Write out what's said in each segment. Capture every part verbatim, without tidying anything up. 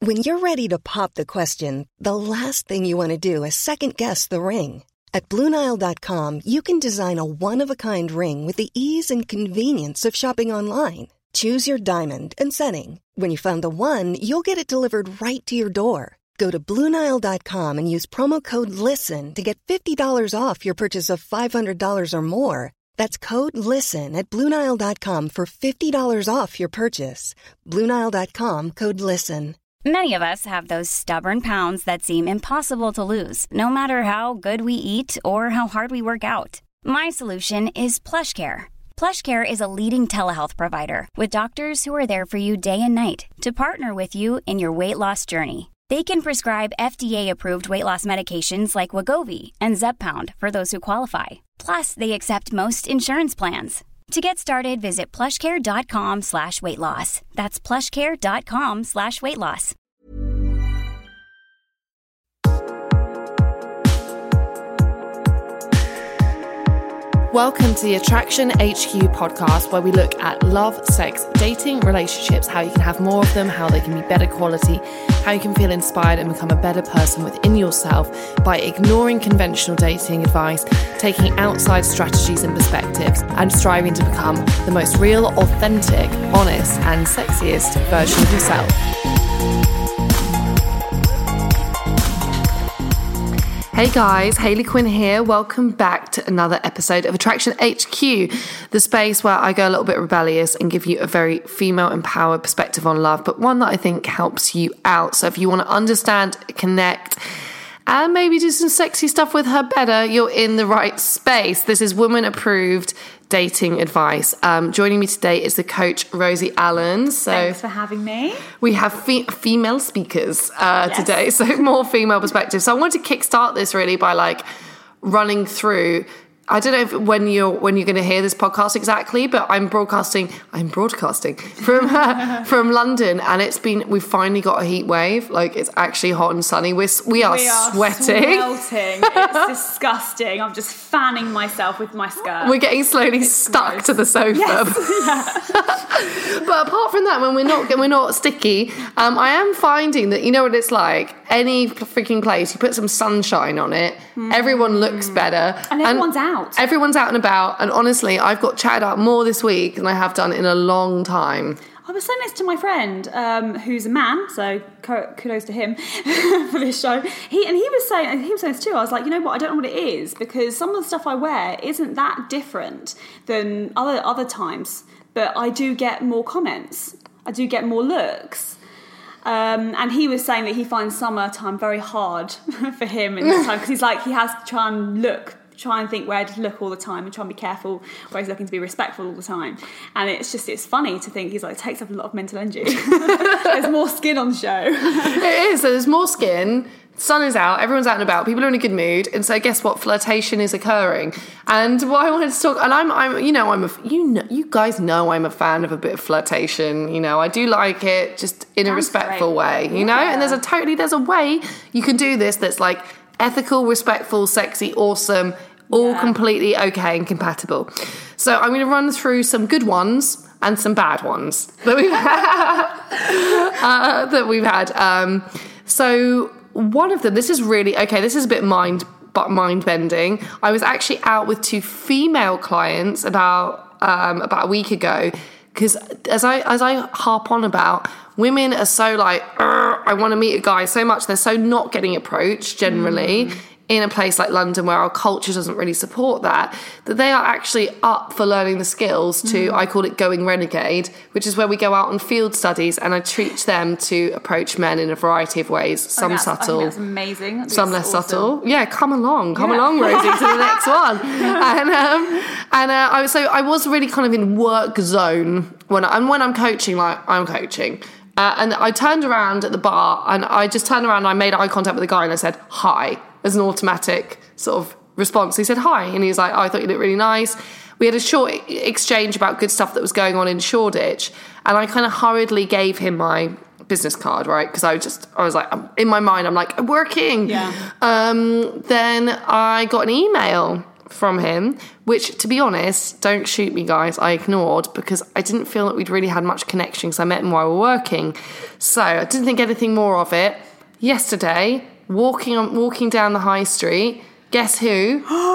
When you're ready to pop the question, the last thing you want to do is second-guess the ring. At Blue Nile dot com, you can design a one-of-a-kind ring with the ease and convenience of shopping online. Choose your diamond and setting. When you find the one, you'll get it delivered right to your door. Go to Blue Nile dot com and use promo code LISTEN to get fifty dollars off your purchase of five hundred dollars or more. That's code LISTEN at Blue Nile dot com for fifty dollars off your purchase. Blue Nile dot com, code LISTEN. Many of us have those stubborn pounds that seem impossible to lose, no matter how good we eat or how hard we work out. My solution is PlushCare. PlushCare is a leading telehealth provider with doctors who are there for you day and night to partner with you in your weight loss journey. They can prescribe F D A-approved weight loss medications like Wegovy and Zepbound for those who qualify. Plus, they accept most insurance plans. To get started, visit plushcare.com slash weight loss. That's plushcare.com slash weight loss. Welcome to the Attraction H Q podcast, where we look at love, sex, dating, relationships, how you can have more of them, how they can be better quality, how you can feel inspired and become a better person within yourself by ignoring conventional dating advice, taking outside strategies and perspectives, and striving to become the most real, authentic, honest, and sexiest version of yourself. Hey guys, Hayley Quinn here. Welcome back to another episode of Attraction H Q, the space where I go a little bit rebellious and give you a very female-empowered perspective on love, but one that I think helps you out. So if you want to understand, connect, and maybe do some sexy stuff with her better, you're in the right space. This is woman-approved dating advice. Um, joining me today is the coach, Rosie Allen. So thanks for having me. We have fe- female speakers uh, yes. today, so more female perspective. So I want to kickstart this really by like running through. I don't know if when you're when you're going to hear this podcast exactly, but I'm broadcasting. I'm broadcasting from uh, from London, and it's been. We've finally got a heat wave. Like it's actually hot and sunny. We're we are, we are sweating. Swelting. It's disgusting. I'm just fanning myself with my skirt. We're getting slowly it's stuck gross. to the sofa. Yes. But apart from that, when we're not we're not sticky, um, I am finding that you know what it's like. Any freaking place you put some sunshine on it, mm. everyone looks better, and everyone's and out. Everyone's out and about, and honestly, I've got chatted out more this week than I have done in a long time. I was saying this to my friend, um, who's a man, so kudos to him for this show. He and he was saying, he was saying this too. I was like, you know what? I don't know what it is, because some of the stuff I wear isn't that different than other other times, but I do get more comments. I do get more looks. Um, and he was saying that he finds summertime very hard for him in this time, because he's like, he has to try and look. try and think where to look all the time and try and be careful where he's looking to be respectful all the time. And it's just, it's funny to think he's like, it takes up a lot of mental energy. There's more skin on show. It is. So there's more skin. Sun is out, everyone's out and about, people are in a good mood, and so guess what? Flirtation is occurring. And what I wanted to talk, and I'm, I'm, you know, I'm a, you know, you guys know I'm a fan of a bit of flirtation. You know, I do like it, just in a That's respectful great. way. You Yeah. know, and there's a totally, there's a way you can do this that's like ethical, respectful, sexy, awesome, all Yeah. completely okay and compatible. So I'm going to run through some good ones and some bad ones that we've uh, that we've had. Um, so. One of them, this is really, okay, this is a bit mind but mind-bending. I was actually out with two female clients about um, about a week ago, because as I as I harp on about, women are so like, I want to meet a guy so much, they're so not getting approached generally. Mm. In a place like London where our culture doesn't really support that, that they are actually up for learning the skills to, mm. I call it going renegade, which is where we go out on field studies and I teach them to approach men in a variety of ways, some oh, subtle. I think that's amazing. That's some less awesome. subtle. Yeah, come along, come yeah. along, Rosie, to the next one. And um, and uh, I was, so I was really kind of in work zone when I, and when I'm coaching, like I'm coaching. Uh, and I turned around at the bar and I just turned around and I made eye contact with the guy and I said, hi, as an automatic sort of response. He said, hi. And he was like, oh, I thought you looked really nice. We had a short exchange about good stuff that was going on in Shoreditch. And I kind of hurriedly gave him my business card, right? Because I was just, I was like, in my mind, I'm like, I'm working. Yeah. Um, then I got an email from him, which, to be honest, don't shoot me, guys, I ignored because I didn't feel that we'd really had much connection because I met him while we were working. So I didn't think anything more of it. Yesterday, walking on walking down the high street, guess who?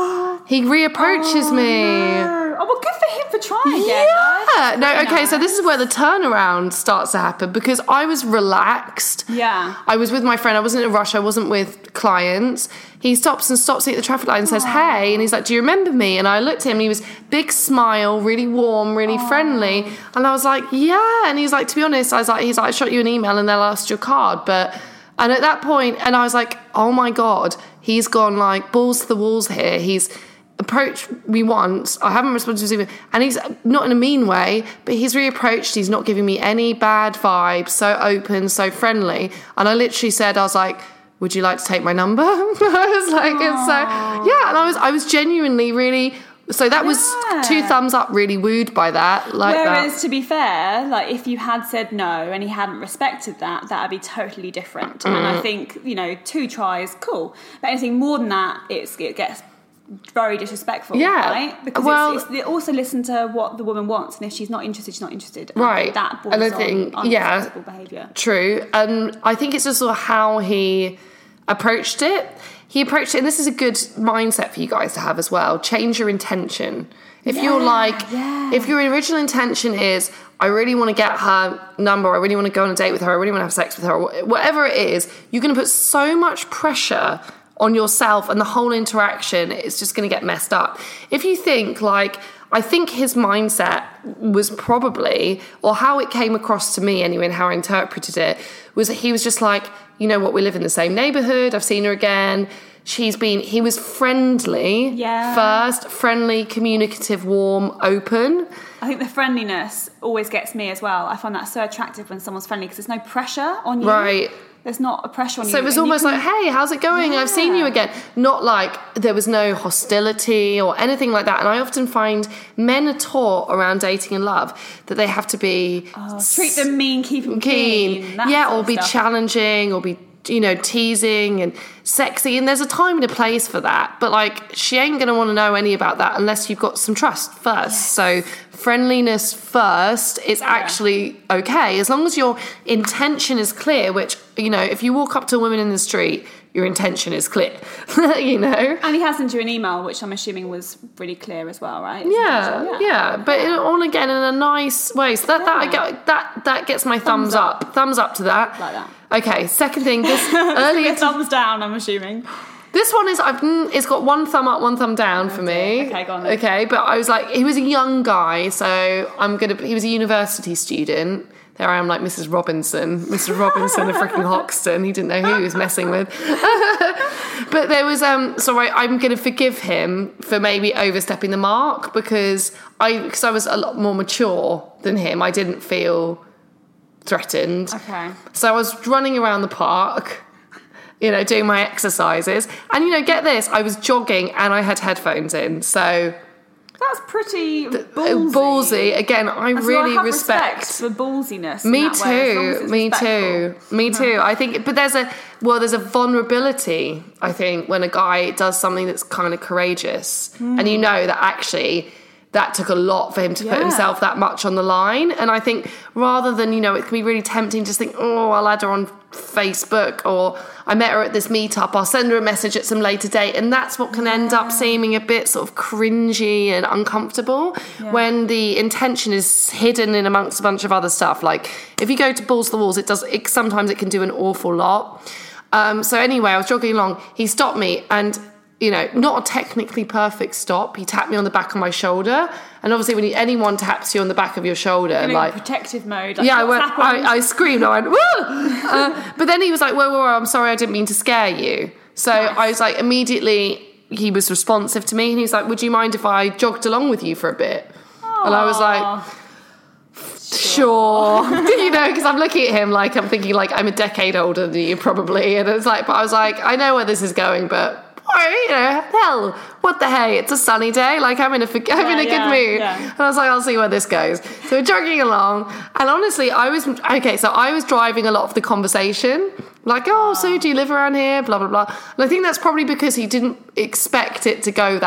He reapproaches oh, me. No. Oh, well, good for him for trying again. Yeah. No, okay, nice. So this is where the turnaround starts to happen because I was relaxed. Yeah. I was with my friend. I wasn't in a rush. I wasn't with clients. He stops and stops me at the traffic light and says, hey. And he's like, do you remember me? And I looked at him and he was big smile, really warm, really Aww. friendly. And I was like, yeah. And he's like, to be honest, I was like, he's like, I shot you an email and they'll ask your card. But, and at that point, and I was like, oh my God, he's gone like balls to the walls here. He's approached me once. I haven't responded to him, and he's not in a mean way, but he's reapproached. He's not giving me any bad vibes. So open, so friendly. And I literally said, I was like, "Would you like to take my number?" I was like, and so yeah, and I was, I was genuinely really. So that was yeah. two thumbs up. Really wooed by that. Like Whereas, that. to be fair, like if you had said no and he hadn't respected that, that would be totally different. Mm. And I think, you know, two tries, cool. But anything more than that, it's it gets very disrespectful, yeah. right? Because well, it's, it's, they also listen to what the woman wants, and if she's not interested, she's not interested. Right. And that and I think, yeah, behaviour. True. And I think it's just sort of how he approached it. He approached it, and this is a good mindset for you guys to have as well. Change your intention. If yeah, you're like, yeah. if your original intention is, I really want to get her number, I really want to go on a date with her, I really want to have sex with her, whatever it is, you're going to put so much pressure on yourself, and the whole interaction is just going to get messed up. If you think like, I think his mindset was probably, or how it came across to me anyway, and how I interpreted it, was that he was just like, you know what, we live in the same neighbourhood, I've seen her again, she's been, he was friendly yeah. first, friendly, communicative, warm, open. I think the friendliness always gets me as well. I find that so attractive when someone's friendly because there's no pressure on you. Right. There's not a pressure on you. So it was almost can, like, hey, how's it going? Yeah. I've seen you again. Not like there was no hostility or anything like that. And I often find men are taught around dating and love that they have to be... Oh, treat them mean, keep them keen. keen. Yeah, or be stuff. challenging, or be, you know, teasing and sexy. And there's a time and a place for that. But, like, she ain't going to want to know any about that unless you've got some trust first. Yes. So... friendliness first is actually okay as long as your intention is clear, which, you know, if you walk up to a woman in the street, your intention is clear. You know, and he has sent you an email, which I'm assuming was really clear as well, right? Yeah, yeah, yeah, but yeah. all again in a nice way. So that yeah. that I get, that that gets my thumbs, thumbs up. up thumbs up to that, like that. Okay, second thing, this earlier thumbs down, I'm assuming. This one is, I've, it's got one thumb up, one thumb down for me. Okay, go on then. Okay, but I was like, he was a young guy, so I'm going to, he was a university student. There I am like Missus Robinson, Mister Robinson of freaking Hoxton. He didn't know who he was messing with. But there was, um, so I, I'm going to forgive him for maybe overstepping the mark because I, because I was a lot more mature than him. I didn't feel threatened. Okay. So I was running around the park, you know, doing my exercises. And, you know, get this, I was jogging and I had headphones in. So... that's pretty ballsy. Ballsy. Again, I and so really I have respect... respect for ballsiness. Me too. too. Me too. Me too. No. I think... But there's a... Well, there's a vulnerability, I think, when a guy does something that's kind of courageous. Mm. And you know that actually... that took a lot for him to yeah. put himself that much on the line. And I think rather than, you know, it can be really tempting to just think, oh, I'll add her on Facebook, or I met her at this meetup, I'll send her a message at some later date. And that's what can end up seeming a bit sort of cringy and uncomfortable yeah. when the intention is hidden in amongst a bunch of other stuff. Like if you go to balls to the walls, it does, it, sometimes it can do an awful lot. Um, so anyway, I was jogging along, he stopped me and... you know, not a technically perfect stop. He tapped me on the back of my shoulder, and obviously, when you, anyone taps you on the back of your shoulder, in like protective mode. Like, yeah, I went. I, I screamed. I went, woo! Uh, but then he was like, "Whoa, whoa, whoa! I'm sorry, I didn't mean to scare you." So nice. I was like, immediately, he was responsive to me, and he's like, "Would you mind if I jogged along with you for a bit?" Aww. And I was like, sure. You know, because I'm looking at him like I'm thinking like I'm a decade older than you probably, and it's like, but I was like, I know where this is going, but. Or, you know, hell, what the hey, it's a sunny day, like I'm in a, I'm yeah, in a yeah, good mood. Yeah. And I was like, I'll see where this goes. So we're jogging along, and honestly, I was, okay, so I was driving a lot of the conversation, like, oh, so do you live around here, blah, blah, blah. And I think that's probably because he didn't expect it to go that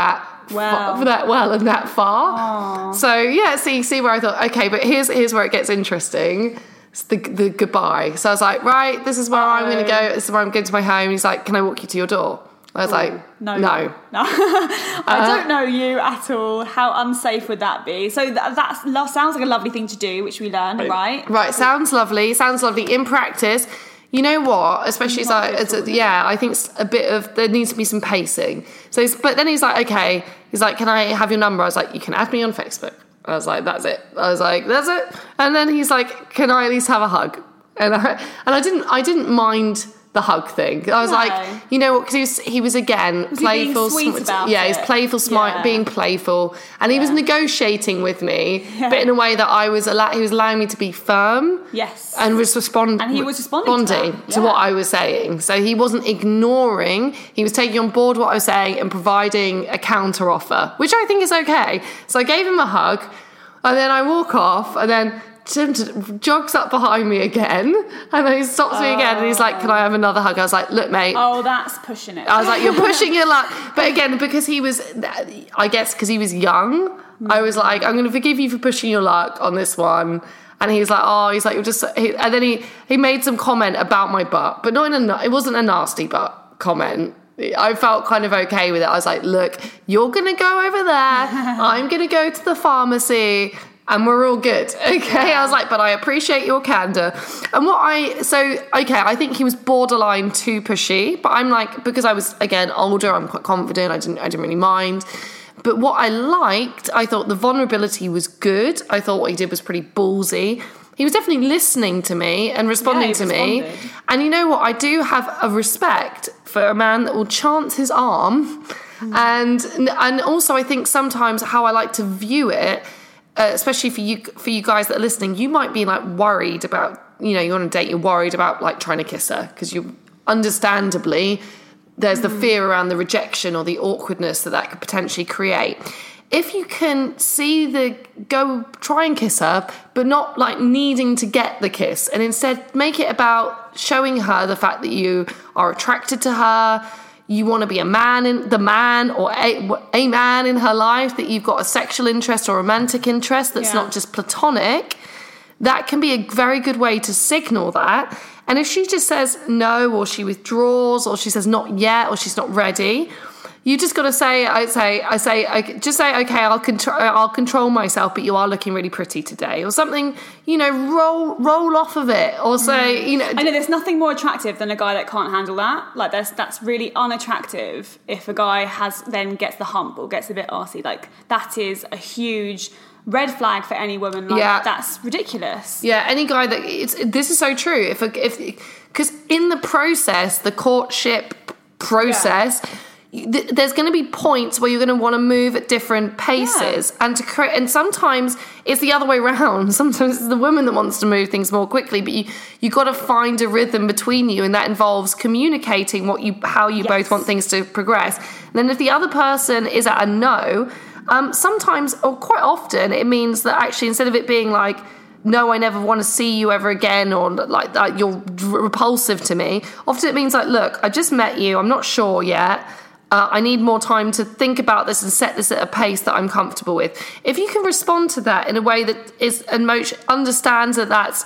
well. fa- that well and that far. Aww. So yeah, see, see where I thought, okay, but here's here's where it gets interesting. It's the the goodbye. So I was like, right, this is where oh. I'm going to go. This is where I'm going to my home. He's like, can I walk you to your door? I was Ooh, like, no, no. no. I uh, don't know you at all. How unsafe would that be? So that that's, sounds like a lovely thing to do, which we learned, right? Right, sounds lovely. Sounds lovely. In practice, you know what? Especially, it's like, it's a, yeah, I think a bit of, there needs to be some pacing. So, but then he's like, okay. He's like, can I have your number? I was like, you can add me on Facebook. I was like, that's it. I was like, that's it. And then he's like, can I at least have a hug? And I, and I didn't, I didn't mind the hug thing. I was no. like, you know what, because he was, he was again, was playful. He being sweet about yeah, it? he's playful, smart, yeah. being playful. And yeah. he was negotiating with me, yeah. but in a way that I was, allow- he was allowing me to be firm. Yes. And was respond- And he was responding, responding to, to yeah. what I was saying. So he wasn't ignoring, he was taking on board what I was saying and providing a counter offer, which I think is okay. So I gave him a hug, and then I walk off, and then Tim jogs up behind me again, and then he stops oh. me again, and he's like, can I have another hug? I was like, look, mate. Oh, that's pushing it. I was like, you're pushing your luck. But again, because he was, I guess because he was young, mm. I was like, I'm going to forgive you for pushing your luck on this one. And he was like, oh, he's like, you're just, he, and then he, he made some comment about my butt, but not in a, it wasn't a nasty butt comment. I felt kind of okay with it. I was like, look, you're going to go over there. I'm going to go to the pharmacy. And we're all good, okay? Yeah. I was like, but I appreciate your candor. And what I, so, okay, I think he was borderline too pushy, but I'm like, because I was, again, older, I'm quite confident, I didn't, I didn't really mind. But what I liked, I thought the vulnerability was good. I thought what he did was pretty ballsy. He was definitely listening to me and responding yeah, to responded. me. And you know what? I do have a respect for a man that will chance his arm. Mm. And, and also I think sometimes how I like to view it, Uh, especially for you for you guys that are listening, you might be like worried about, you know, you're on a date, you're worried about like trying to kiss her because you understandably there's mm. the fear around the rejection or the awkwardness that that could potentially create. If you can see the go try and kiss her, but not like needing to get the kiss, and instead make it about showing her the fact that you are attracted to her. You want to be a man in the man or a, a man in her life, that you've got a sexual interest or romantic interest that's yeah. not just platonic. That can be a very good way to signal that. And if she just says no, or she withdraws, or she says not yet, or she's not ready, you just got to say, I say, I say, I just say, okay, I'll control, I'll control myself, but you are looking really pretty today, or something. You know, roll, roll off of it, or say, mm. you know. I know there's nothing more attractive than a guy that can't handle that. Like that's that's really unattractive. If a guy has then gets the hump or gets a bit arsey, like that is a huge red flag for any woman. Like, yeah, that's ridiculous. Yeah, any guy that it's this is so true. If a, if because in the process, the courtship process. Yeah. There's going to be points where you're going to want to move at different paces, yeah. and to create. And sometimes it's the other way around. Sometimes it's the woman that wants to move things more quickly, but you you got to find a rhythm between you, and that involves communicating what you how you yes. both want things to progress. And then if the other person is at a no, um, sometimes or quite often it means that actually instead of it being like, no, I never want to see you ever again, or like that you're repulsive to me. Often it means like, look, I just met you. I'm not sure yet. Uh, I need more time to think about this and set this at a pace that I'm comfortable with. If you can respond to that in a way that is and Moch understands that that's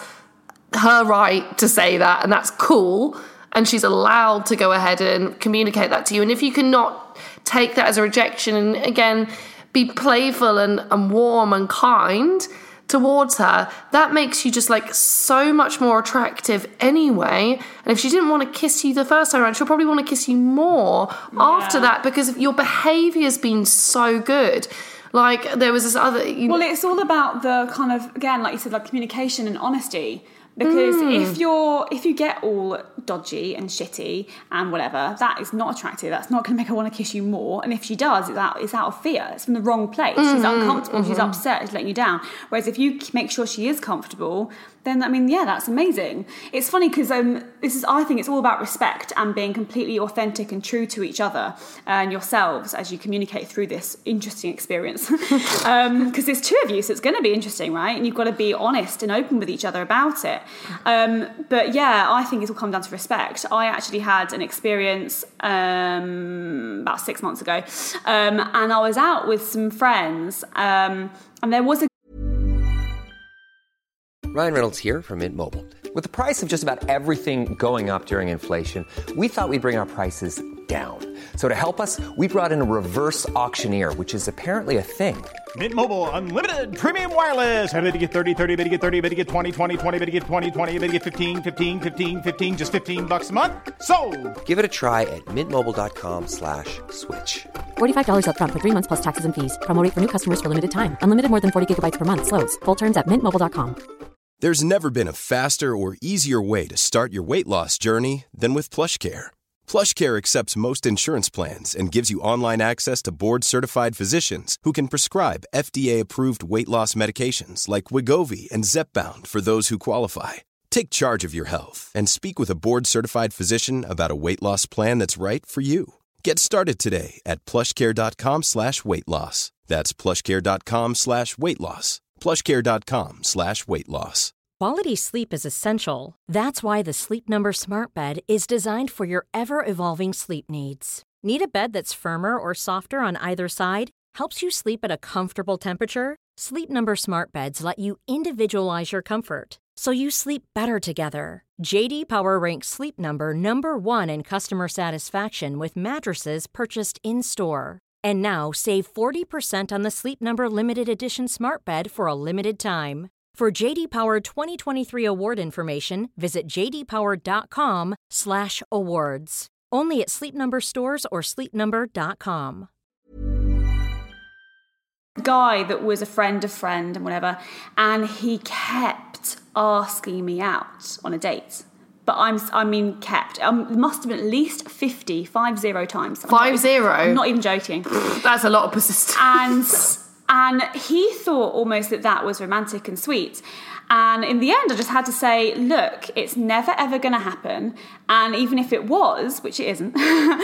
her right to say that, and that's cool, and she's allowed to go ahead and communicate that to you. And if you cannot take that as a rejection, and again, be playful and, and warm and kind towards her, that makes you just like so much more attractive anyway. And if she didn't want to kiss you the first time around, she'll probably want to kiss you more yeah. after that, because your behaviour's been so good. Like there was this other you well it's all about the kind of, again, like you said, like communication and honesty. Because mm. if you're if you get all dodgy and shitty and whatever, that is not attractive. That's not going to make her want to kiss you more. And if she does, it's out, it's out of fear. It's from the wrong place. Mm-hmm. She's uncomfortable. Mm-hmm. She's upset. She's letting you down. Whereas if you make sure she is comfortable, then, I mean, yeah, that's amazing. It's funny because um, this is, I think it's all about respect and being completely authentic and true to each other and yourselves as you communicate through this interesting experience. Because um, there's two of you, so it's going to be interesting, right? And you've got to be honest and open with each other about it. Um, but yeah, I think it's all come down to respect. I actually had an experience um, about six months ago, um, and I was out with some friends, um, and there was a Ryan Reynolds here from Mint Mobile. With the price of just about everything going up during inflation, we thought we'd bring our prices down. So to help us, we brought in a reverse auctioneer, which is apparently a thing. Mint Mobile Unlimited Premium Wireless. How to get thirty, thirty, how to get thirty, how to get twenty, twenty, twenty, how to get twenty, twenty, how to get fifteen, fifteen, fifteen, fifteen, just fifteen bucks a month? Sold! Give it a try at mintmobile.com slash switch. forty-five dollars up front for three months plus taxes and fees. Promo rate for new customers for limited time. Unlimited more than forty gigabytes per month. Slows full terms at mint mobile dot com. There's never been a faster or easier way to start your weight loss journey than with PlushCare. PlushCare accepts most insurance plans and gives you online access to board-certified physicians who can prescribe F D A-approved weight loss medications like Wegovy and Zepbound for those who qualify. Take charge of your health and speak with a board-certified physician about a weight loss plan that's right for you. Get started today at plushcare.com slash weight loss. That's plushcare.com slash weight loss. plushcare.com slash weight loss. Quality sleep is essential. That's why the Sleep Number Smart Bed is designed for your ever-evolving sleep needs. Need a bed that's firmer or softer on either side? Helps you sleep at a comfortable temperature? Sleep Number Smart Beds let you individualize your comfort, so you sleep better together. J D Power ranks Sleep Number number one in customer satisfaction with mattresses purchased in-store. And now, save forty percent on the Sleep Number Limited Edition Smart Bed for a limited time. For J D Power twenty twenty-three award information, visit jdpower.com slash awards. Only at Sleep Number stores or sleep number dot com. Guy that was a friend of friend and whatever, and he kept asking me out on a date. But I'm, I mean, kept. Um, it must have been at least fifty, five zero times. I'm Five not, zero? I'm not even joking. That's a lot of persistence. And and he thought almost that that was romantic and sweet. And in the end, I just had to say, look, it's never, ever going to happen. And even if it was, which it isn't,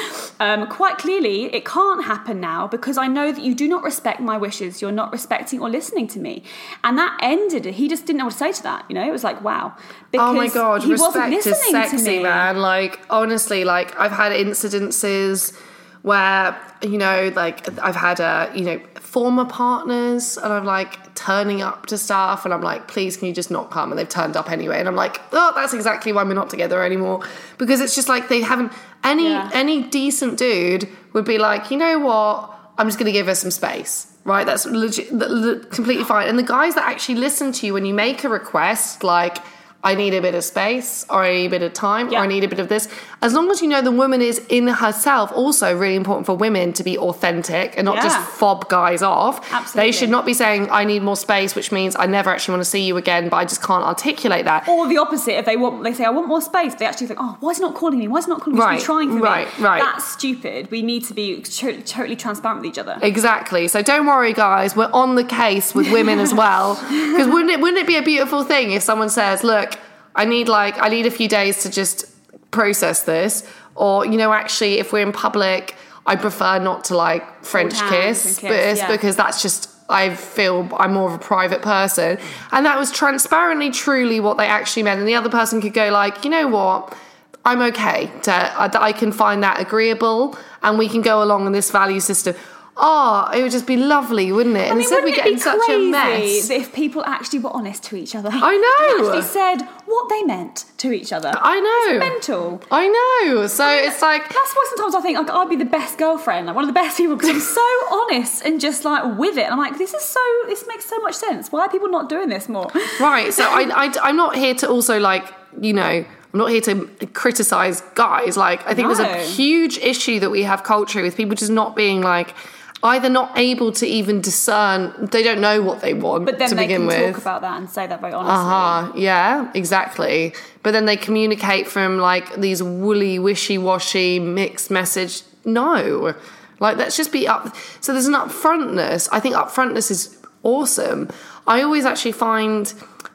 um, quite clearly, it can't happen now because I know that you do not respect my wishes. You're not respecting or listening to me. And that ended it. He just didn't know what to say to that. You know, it was like, wow. Oh my God, he respect wasn't listening is sexy, to me. man. Like, honestly, like, I've had incidences where, you know, like, I've had, uh, you know, former partners and I'm like turning up to stuff and I'm like, please, can you just not come? And they've turned up anyway. And I'm like, oh, that's exactly why we're not together anymore. Because it's just like they haven't, any, yeah. any decent dude would be like, you know what? I'm just going to give her some space, right? That's legit, completely fine. And the guys that actually listen to you when you make a request, like, I need a bit of space, or I need a bit of time, yeah. or I need a bit of this. As long as you know the woman is in herself, also really important for women to be authentic and not yeah. just fob guys off. Absolutely. They should not be saying, I need more space, which means I never actually want to see you again, but I just can't articulate that. Or the opposite, if they want, they say, I want more space, they actually think, oh, why is he not calling me? Why is he not calling me? Right, He's trying for right, me. right. That's stupid. We need to be totally, totally transparent with each other. Exactly. So don't worry, guys. We're on the case with women as well. Because wouldn't it, wouldn't it be a beautiful thing if someone says, look, I need like, I need a few days to just process this. Or, you know, actually, if we're in public, I prefer not to like French kiss, kiss, kiss yeah. because that's just, I feel I'm more of a private person. And that was transparently, truly what they actually meant. And the other person could go like, you know what? I'm okay. To, I, I can find that agreeable and we can go along in this value system. Oh, it would just be lovely, wouldn't it? I mean, Instead we get in such a mess. If people actually were honest to each other. I know. And actually said what they meant to each other. I know. It's mental. I know. So I mean, it's like... That's why sometimes I think like, I'd be the best girlfriend, like one of the best people, because I'm so honest and just like with it. And I'm like, this is so, this makes so much sense. Why are people not doing this more? Right. So I, I, I'm not here to also like, you know... I'm not here to criticise guys. Like, I think no. there's a huge issue that we have culturally with people just not being like... either not able to even discern, they don't know what they want but then to they begin can with. talk about that and say that very honestly. Uh-huh, yeah, exactly. But then they communicate from like these woolly, wishy-washy, mixed message. No, like let's just be up. So there's an upfrontness. I think upfrontness is awesome. I always actually find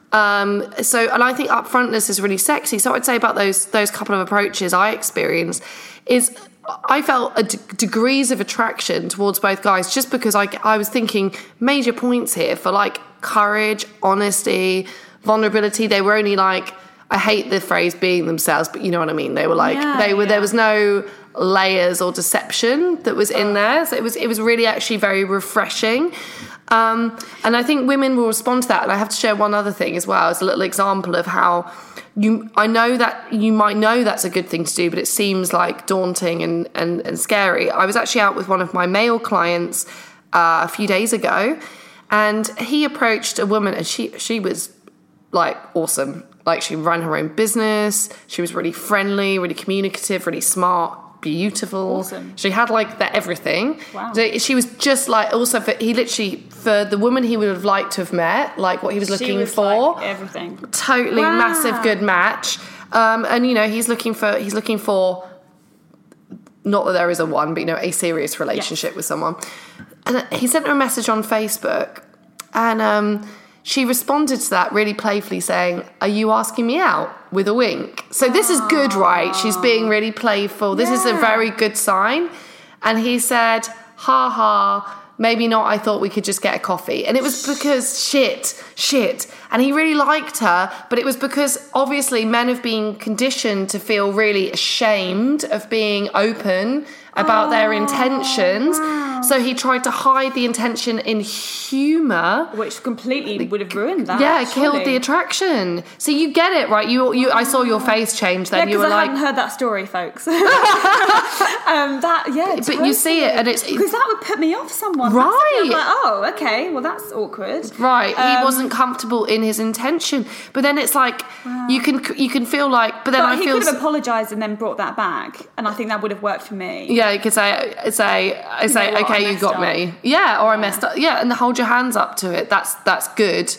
Um, so, and I think upfrontness is really sexy. So I'd say about those those couple of approaches I experienced is I felt a d- degrees of attraction towards both guys just because I, I was thinking major points here for like courage, honesty, vulnerability. They were only like, I hate the phrase being themselves, but you know what I mean? They were like, yeah, they were, yeah. there was no layers or deception that was in there. So it was, it was really actually very refreshing. Um, and I think women will respond to that. And I have to share one other thing as well as a little example of how you, I know that you might know that's a good thing to do, but it seems like daunting and, and, and scary. I was actually out with one of my male clients uh, a few days ago, and he approached a woman, and she, she was like awesome. Like she ran her own business. She was really friendly, really communicative, really smart, beautiful. Awesome. She had like the everything. Wow. She was just like, also for, he literally, for the woman he would have liked to have met, like what he was looking she was for. Like everything. Totally wow. massive good match. Um, and you know, he's looking for, he's looking for, not that there is a one, but you know, a serious relationship yes. with someone. And he sent her a message on Facebook, and um, she responded to that really playfully saying, "Are you asking me out?" with a wink. So this is good, right? She's being really playful. This yeah. is a very good sign. And he said, ha ha, maybe not. I thought we could just get a coffee. And it was because shit, shit. And he really liked her, but it was because obviously men have been conditioned to feel really ashamed of being open about oh, their intentions. Wow. So he tried to hide the intention in humour, which completely would have ruined that. Yeah, surely. killed the attraction. So you get it, right? You, you. I saw your face change. Then yeah, you were I like, hadn't heard that story, folks. um, that yeah, but totally. You see it, and it's because that would put me off someone. Right? I'm like, oh, okay, well that's awkward. Right, um, he wasn't comfortable in his intention. But then it's like wow. you can you can feel like. But then but I he feel could have apologised and then brought that back, and I think that would have worked for me. Yeah, you could say say I say, you know okay, you got up. me. Yeah, or I messed up. Yeah, and hold your hands up to it. That's that's good.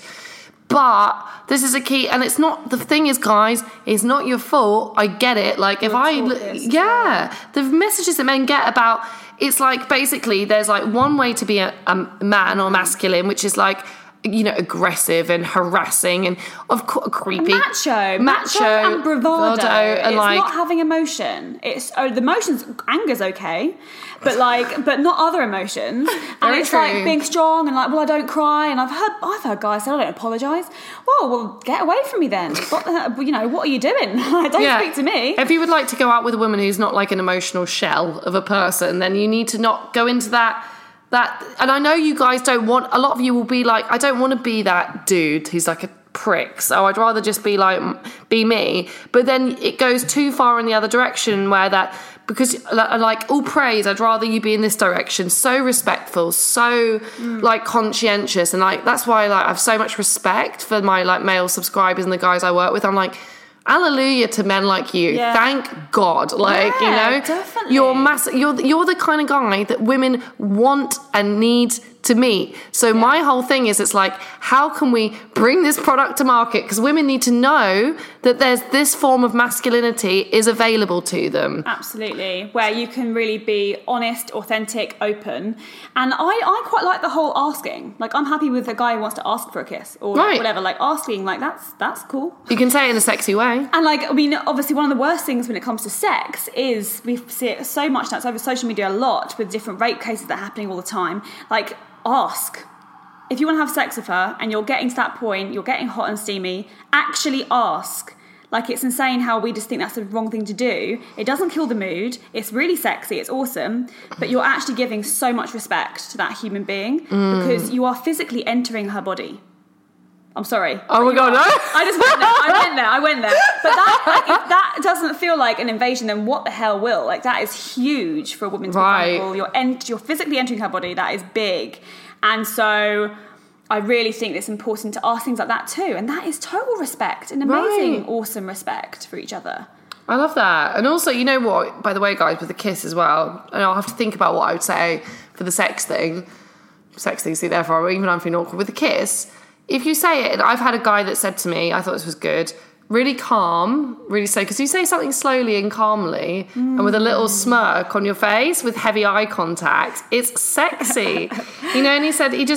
But this is a key, and it's not, the thing is, guys, it's not your fault. I get it. Like, if I, yeah, the messages that men get about, it's like, basically, there's like one way to be a, a man or masculine, which is like, you know, aggressive and harassing and of course creepy, macho, macho, macho and bravado. bravado and it's like, not having emotion. It's oh, the emotions. Anger's okay, but like, but not other emotions. And it's true. like being strong and like, well, I don't cry. And I've heard, I've heard guys say, I don't apologise. Well, well, get away from me then. What the, you know, what are you doing? Don't yeah. speak to me. If you would like to go out with a woman who's not like an emotional shell of a person, then you need to not go into that. That, and I know you guys don't want, a lot of you will be like, I don't want to be that dude who's like a prick, so I'd rather just be like, be me. But then it goes too far in the other direction where that, because like all praise, I'd rather you be in this direction, so respectful, so mm. like conscientious, and like that's why like I have so much respect for my like male subscribers and the guys I work with. I'm like, hallelujah to men like you. Yeah. Thank God. Like, yeah, you know, definitely. you're mass- you're you're the kind of guy that women want and need to meet. So yeah. my whole thing is, it's like, how can we bring this product to market? Because women need to know that there's this form of masculinity is available to them. Absolutely. Where you can really be honest, authentic, open. And I, I quite like the whole asking. Like, I'm happy with a guy who wants to ask for a kiss or right. whatever. Like, asking, like, that's that's cool. You can say it in a sexy way. And like, I mean, obviously one of the worst things when it comes to sex is we see it so much now. It's over social media a lot with different rape cases that are happening all the time. Like, ask. If you want to have sex with her and you're getting to that point, you're getting hot and steamy, actually ask. Like, it's insane how we just think that's the wrong thing to do. It doesn't kill the mood. It's really sexy. It's awesome. But you're actually giving so much respect to that human being mm. because you are physically entering her body. I'm sorry. Oh my God, no. I just went there. I went there. I went there. But that, like, if that doesn't feel like an invasion, then what the hell will? Like, that is huge for a woman to right. be vulnerable. You're, ent- you're physically entering her body. That is big. And so I really think it's important to ask things like that too. And that is total respect, an amazing, right. awesome respect for each other. I love that. And also, you know what, by the way, guys, with the kiss as well, and I'll have to think about what I would say for the sex thing. Sex thing, see, therefore, even I'm feeling awkward with the kiss. If you say it, and I've had a guy that said to me, I thought this was good, really calm, really slow, because you say something slowly and calmly mm. and with a little smirk on your face with heavy eye contact, it's sexy. You know, and he said he just,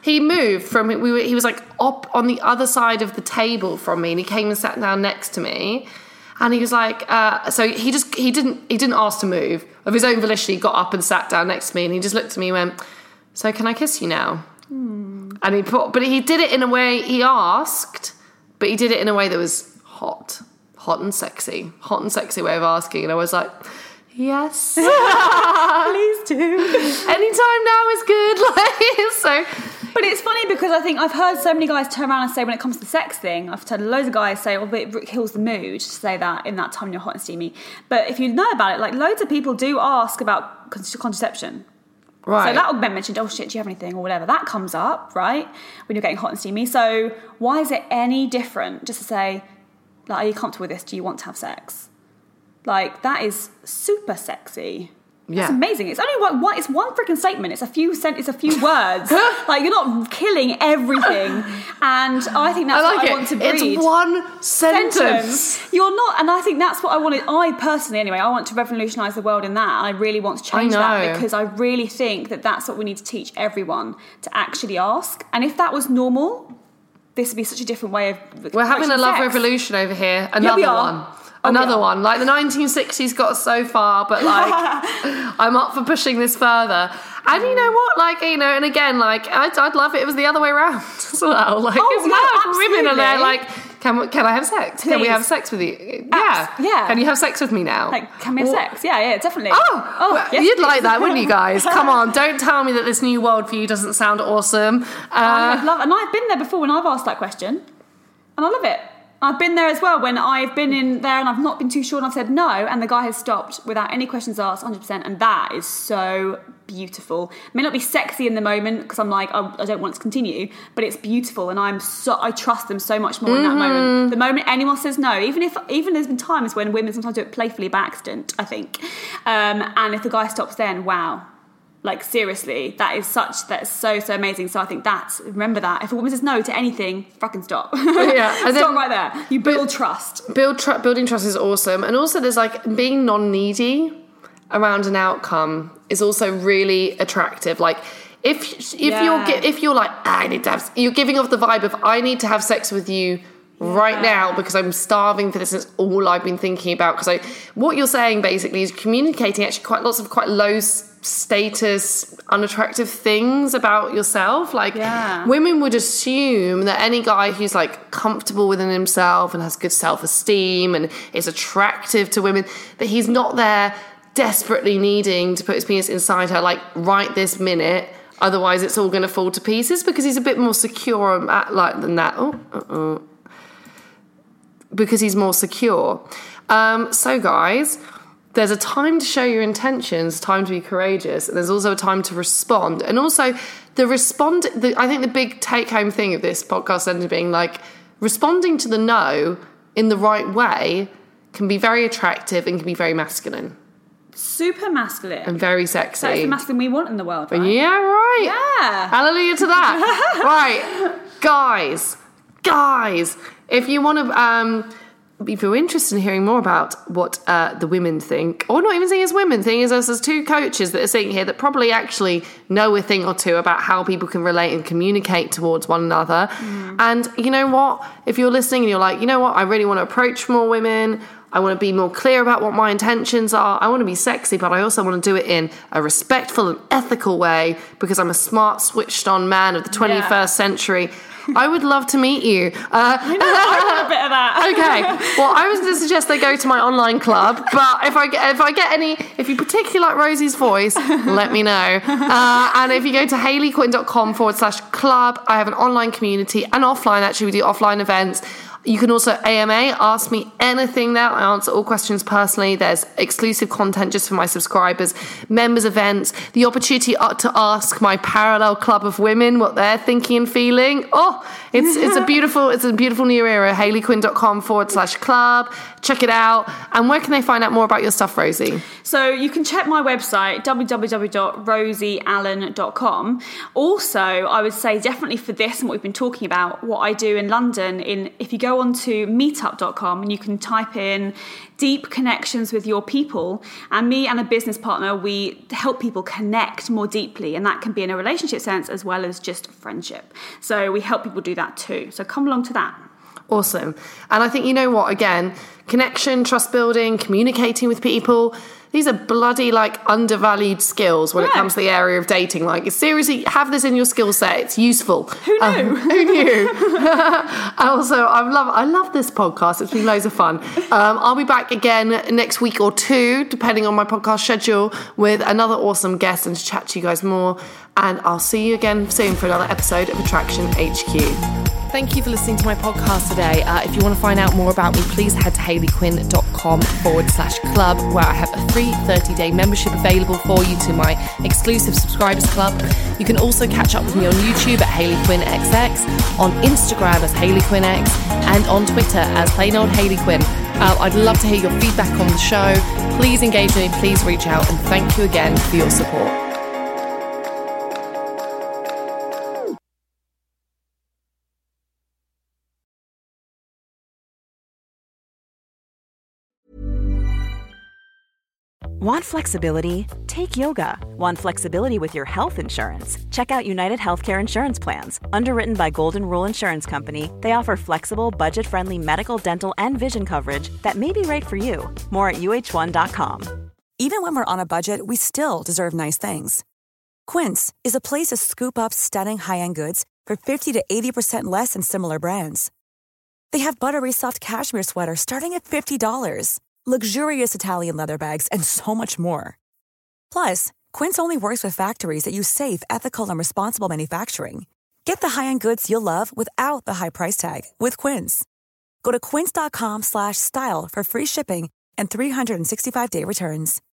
he moved from we were he was like up on the other side of the table from me, and he came and sat down next to me, and he was like, uh, so he just he didn't he didn't ask to move of his own volition. He got up and sat down next to me, and he just looked at me and went, "So can I kiss you now?" Hmm. And he put, but he did it in a way he asked, but he did it in a way that was hot, hot and sexy, hot and sexy way of asking, and I was like, yes. Please do. Anytime now is good. Like, so, but it's funny because I think I've heard so many guys turn around and say when it comes to the sex thing, I've heard loads of guys say, "Oh, but it kills the mood," to say that in that time you're hot and steamy. But if you know about it, like loads of people do ask about contraception. Right. So that will be mentioned, "Oh shit, do you have anything?" or whatever. That comes up, right? When you're getting hot and steamy. So why is it any different just to say, like, "Are you comfortable with this? Do you want to have sex?" Like, that is super sexy. Yeah. It's amazing. It's only one, one it's one freaking statement. It's a few sent. It's a few words. Like, you're not killing everything. And I think that's I like what it. I want to breed. It's one sentence. sentence. You're not, and I think that's what I wanted. I personally, anyway, I want to revolutionise the world in that. And I really want to change that because I really think that that's what we need to teach everyone to actually ask. And if that was normal, this would be such a different way of. We're having a love sex. revolution over here. Another yeah, we are. one. Another one. Like the nineteen sixties got us so far, but like I'm up for pushing this further. And you know what? Like, you know, and again, like I'd, I'd love it if it was the other way around as well. Like, oh, it's no, mad for absolutely. women, and they're like, can can I have sex? Please. Can we have sex with you? Yeah. Abs- yeah. Can you have sex with me now? Like, can we have well, sex? Yeah, yeah, definitely. Oh, oh well, yes, you'd please. like that, wouldn't you guys? Come on, don't tell me that this new world for you doesn't sound awesome. Uh, I love, and I've been there before when I've asked that question, and I love it. I've been there as well when I've been in there and I've not been too sure and I've said no and the guy has stopped without any questions asked, one hundred percent, and that is so beautiful. It may not be sexy in the moment because I'm like, I, I don't want it to continue, but it's beautiful and I'm so I trust them so much more mm-hmm. in that moment. The moment anyone says no, even if even there's been times when women sometimes do it playfully by accident, I think, um, and if the guy stops then, wow. Like, seriously, that is such, that's so, so amazing. So I think that's, remember that. If a woman says no to anything, fucking stop. Yeah. And stop then, right there. You build trust. Build tr- Building trust is awesome. And also there's like, being non-needy around an outcome is also really attractive. Like, if if yeah. you're if you're like, I need to have, you're giving off the vibe of, I need to have sex with you right now because I'm starving for this. It's all I've been thinking about. Because I, what you're saying basically is communicating actually quite lots of quite low status, unattractive things about yourself. Like yeah. women would assume that any guy who's like comfortable within himself and has good self-esteem and is attractive to women, that he's not there desperately needing to put his penis inside her like right this minute. Otherwise, it's all going to fall to pieces because he's a bit more secure at, like than that. Oh, uh-uh. Because he's more secure. Um, so, guys, there's a time to show your intentions, time to be courageous, and there's also a time to respond. And also, the respond. The, I think the big take-home thing of this podcast ended up being like responding to the no in the right way can be very attractive and can be very masculine. Super masculine. And very sexy. That's the masculine we want in the world, right? Yeah, right. Yeah. Hallelujah to that. Right. Guys, guys, if you want to, um, if you're interested in hearing more about what uh, the women think, or not even seeing as women, seeing as us as two coaches that are sitting here that probably actually know a thing or two about how people can relate and communicate towards one another. Mm. And you know what? If you're listening and you're like, you know what, I really want to approach more women, I want to be more clear about what my intentions are. I want to be sexy, but I also want to do it in a respectful and ethical way because I'm a smart, switched-on man of the twenty-first yeah. century. I would love to meet you. Uh, I know, I want a bit of that. Okay. Well, I was going to suggest they go to my online club, but if I get, if I get any, if you particularly like Rosie's voice, let me know. Uh, and if you go to hayleyquinn.com forward slash club, I have an online community and offline. Actually, we do offline events. You can also A M A, ask me anything there. I answer all questions personally. There's exclusive content just for my subscribers, members events, the opportunity to ask my parallel club of women what they're thinking and feeling. Oh, it's it's a beautiful, it's a beautiful new era. hayleyquinn.com forward slash club. Check it out. And where can they find out more about your stuff, Rosie? So you can check my website, w w w dot rosie allen dot com. Also, I would say definitely for this and what we've been talking about, what I do in London, in if you go go on to meetup dot com and you can type in deep connections with your people. And me and a business partner, we help people connect more deeply. And that can be in a relationship sense as well as just friendship. So we help people do that too. So come along to that. Awesome. And I think, you know what, again, connection, trust building, communicating with people, these are bloody like undervalued skills when yeah. it comes to the area of dating. Like, seriously, have this in your skill set. It's useful. Who knew? Um, who knew? Also, I love I love this podcast. It's been loads of fun. Um, I'll be back again next week or two, depending on my podcast schedule, with another awesome guest and to chat to you guys more. And I'll see you again soon for another episode of Attraction H Q. Thank you for listening to my podcast today. Uh, if you want to find out more about me, please head to hayleyquinn.com forward slash club, where I have a free thirty-day membership available for you to my exclusive subscribers club. You can also catch up with me on YouTube at HayleyQuinnXX, on Instagram as HayleyQuinnX, and on Twitter as plain old Hayley Quinn. Uh, I'd love to hear your feedback on the show. Please engage with me, please reach out, and thank you again for your support. Want flexibility? Take yoga. Want flexibility with your health insurance? Check out United Healthcare Insurance Plans. Underwritten by Golden Rule Insurance Company, they offer flexible, budget-friendly medical, dental, and vision coverage that may be right for you. More at U H one dot com. Even when we're on a budget, we still deserve nice things. Quince is a place to scoop up stunning high-end goods for fifty to eighty percent less than similar brands. They have buttery soft cashmere sweaters starting at fifty dollars. Luxurious Italian leather bags, and so much more. Plus, Quince only works with factories that use safe, ethical, and responsible manufacturing. Get the high-end goods you'll love without the high price tag with Quince. Go to quince.com slash style for free shipping and three sixty-five day returns.